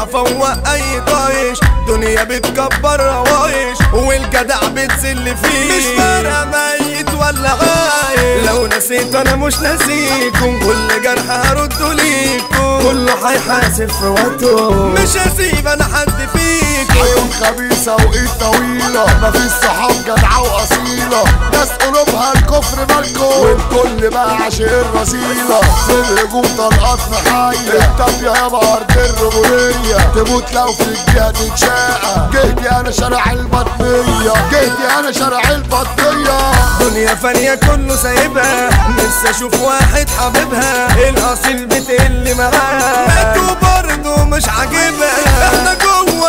هفوق اي طايش، دنيا بتكبر روايش والجدع بتسل فيه، مش فارقة ميت ولا عايش. لو نسيت انا مش ناسيكم، كل جرح هرده ليكم، كله هيحاسب في وقته، مش هسيب انا حد فيكم. عيون خبيثة وايد طويلة، مفيش صحاب جدعة واصيلة، ناس قلوبها الكفر مالكم، والكل بقى عشق الرذيلة. في الهجوم طلقات محاية، انت يا يابا ارض الرجولية، تموت لو في الجهة تتشاقى. جهدي انا شارع البطنية، جهدي انا شارع البطنية. دنيا فانية كله سايبها، نفسي اشوف واحد حبيبها، الاصيل بتقل معاه، ماتوا برضه مش عاجبها. احنا جوه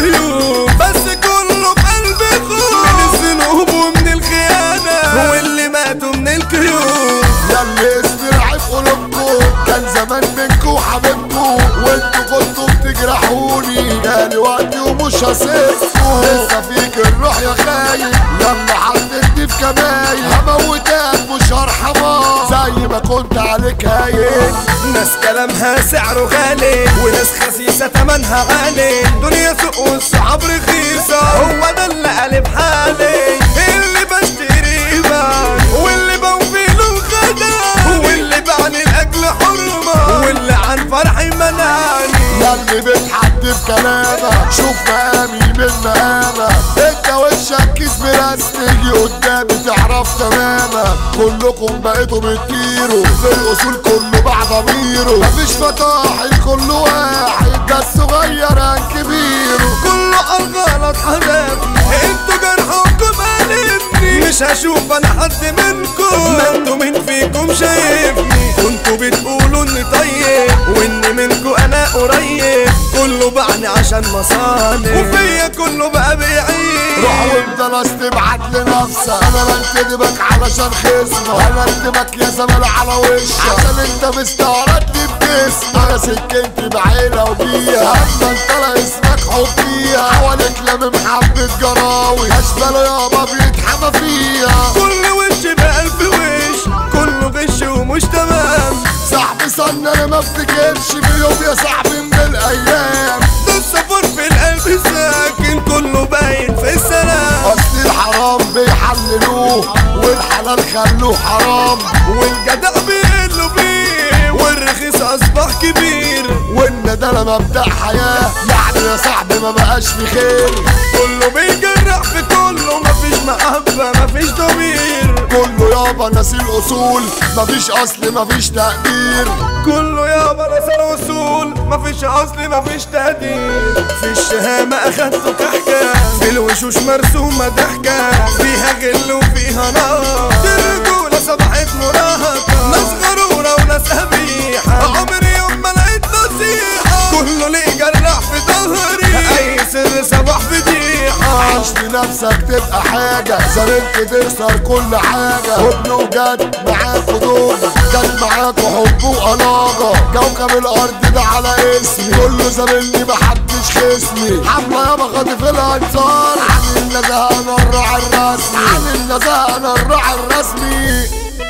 هديوب بس كله بقلب خوف، من الذنوب ومن الخيانة واللي ماتوا من الكيوب. ياللي استرعي في قلوبكم، كان زمان منكم حبيبكم، وانتوا كنتوا بتجرحوني، جالي وقتي ومش هسيبكم. لسه فيك الروح يا خاين، لما حطيتني في كماين هموتك مش هرحمك، زي ما كنت عليك هاين. ناس كلامها سعره غالي، وناس خسيسة تمنها عالي، دنيا سوق والصعب رخيصة، هو ده اللي قلب حالي. اللي بشتري بان، واللي بوفيله خدام، واللي بعني لأجل حرمة، واللي عن فرحي منعني. ياللي بتحد بكلامك، شوف مقامي من مقامك، انت وشك كيس براس، تيجي قدامي تعرف تمامك. كلكم بقيتوا بتطيروا، في الاصول كله بعد ضميره، مفيش فطاحل كل واحد، ده الصغير عن كبيره، كله عالغلط حبابي، انتوا جرحكم قلبني، مش هشوف انا حد منكم، ما انتوا مين فيكم شايفني. كنتوا بتقولوا اني طيب، واني منكم انا قريب، كله بعني عشان مصالح، وفيا كله بقى بيعيب. روح وانت ناس تبعت لنفسك، انا بنتدبك علشان خصمك، انا انتبك يا زميل على وشك، عشان انت مستعرضني بجسمك. انا سكنتي بعيلة وبيها، اما انت لا اسمك حبيها، حواليك لم حبة جراوي، اشباله يابا بيتحمى فيها. كل وش بألف وش، كله غش ومش تمام، صاحبي صن انا ما افتكرش بيوم يا صاحبي من الايام، ده السفر في القلب ساكن، كله باين في السلام. اصل الحرام بيحللوه، والحلال خلوه حرام، والجدع بيقلوا بيه، والرخيص اصبح كبير، والندالة مبدأ حياة، يعني يا صاحبي ما بقاش في خير. كله بيجرح في كله، مفيش محبة مفيش ضمير، كله يابا ناسي الاصول، مفيش اصل مفيش تقدير، كله يابا نسى الوصول، مفيش اصل مفيش تقدير. في الشهامة اخدته كحكة، في الوشوش مرسومة ضحكة، فيها غل وفيها نار، دي الرجولة صبحت مراهقة، ناس غرورة وناس قبيحة، عمري يوم ما لقيت نصيحة، كله ليه جرح في ظهري، اي سر صباح فضيحة. عيش لنفسك تبقى حاجة، زميلك تخسر كل حاجة، حضن وجد معاكوا دول، جد معاكوا حب وقلاجة، كوكب الارض ده على اسمي، كله زميلني محدش خصمي، حملة يابا خاطف الانصار، عن النزهة انا الراعي الرسمي، عن النزهة انا الراعي الرسمي.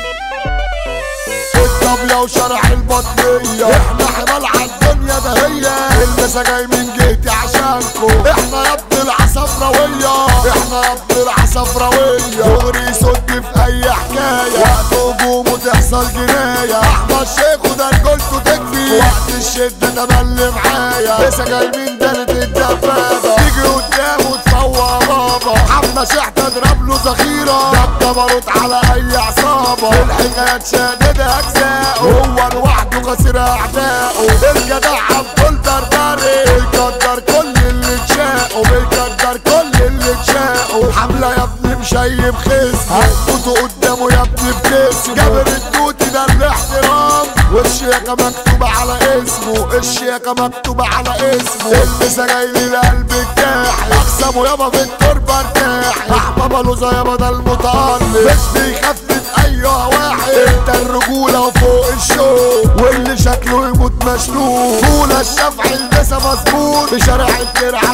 الطبلة وشرح البطنية، احنا حمال عالدنيا ده هي، المسا جاي من جهتي عشانكو، احنا يا ابن العصفراوية، احنا يا ابن العصفراوية، دغري يصد في اي حكاية، وقت هجوم وتحصل جناية، احمد شيخ وده رجولته تكفي، وقت الشدة تملي معايا، لسه جاي من دالة الدبابة، تيجي قدامه تفوق بابا، حمد شيخ تضرب له ذخيرة، ده بارود على اي عصابة، الحكايات شاددة اجزاء، هو لوحده خسر اعدائه، الجدع عبد دردري، بيقدر كل اللي تشاقه، بيقدر كل اللي تشاقه، حملة يا ابني مشيب خصم، هتفوتوا قدامه يا ابني بجسمه، جابر التوتي ده الاحترام، والشياكة مكتوبة على اسمه، الشياكة مكتوبة على اسمه، المسا جاي للقلب الجاحي، اقسمه يابا في التربة ارتاحي، احبابه لوزة يابا ده المتألق، مش بيخفف ايوه واحد، انت الرجولة وفوق الشوق، واللي شكله يموت مشلول، فول الشفع البسا مظبوط، في شارع الدرع اصحى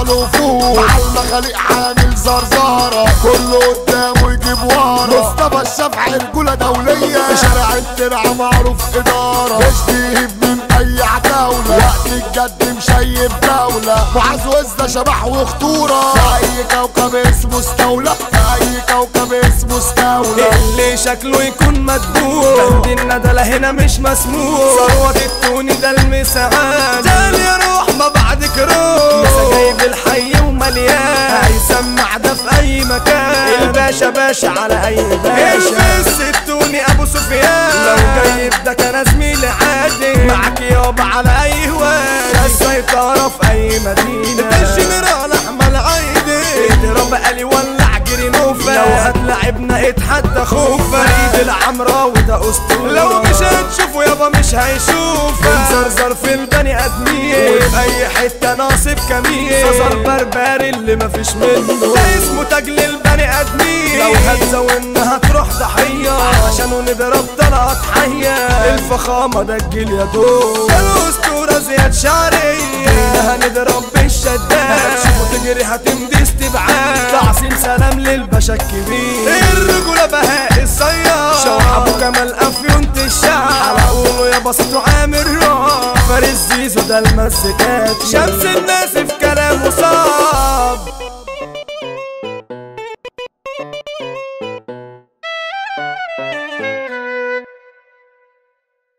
الوفود مع المخاليق عامل زرزارة كله قدامه يجيب ورا مصطفى الشافعي رجولة دولية في شارع الترعة معروف إدارة مش بيهب من أي عتاولة وقت الجد مشيب دولة معاذ وزة شبح وخطورة في أي كوكب اسمه استولى في أي كوكب اسمه استولى اللي شكله يكون مدبوح بند الندلة هنا مش مسموح ثروة التوني ده المساعات تاني روح ما بعدك روح لسه جايب الحي ومليان هيسمع ده في اي مكان الباشا باشا على اي باشا الفس التوني ابو سفيان لو جايب ده كان زميلي عادي معاك يابا على اي واد السيطرة في اي مدينة ده الجنرال احمد عايدي اضرب قالي ولع جري نوفا لو هتلعبنا اتحدى خوفا فريد العمراوي ده اسطورة لو مش هتشوفه يابا مش هيشوفه مزرزر في البني ادمين وفي اي حتة ناصب كمين صزر بربري اللي مفيش منه ده اسمه تاج للبني ادمين لو هتزاولنا هتروح ضحية عشانه نضرب طلقة حية الفخامة ده الجيل يا دول الاسطورة زياد شعرية هنضرب بالشداد هتشوفه تجري هتمدي استبعاد تعصيم سلام للباشا الكبير الرجولة بهاء الصياد شوح ابو كمال افيونت الشعب على قوله يا بسطو عامر راح فارس زيزو ده المسكات شمس الناس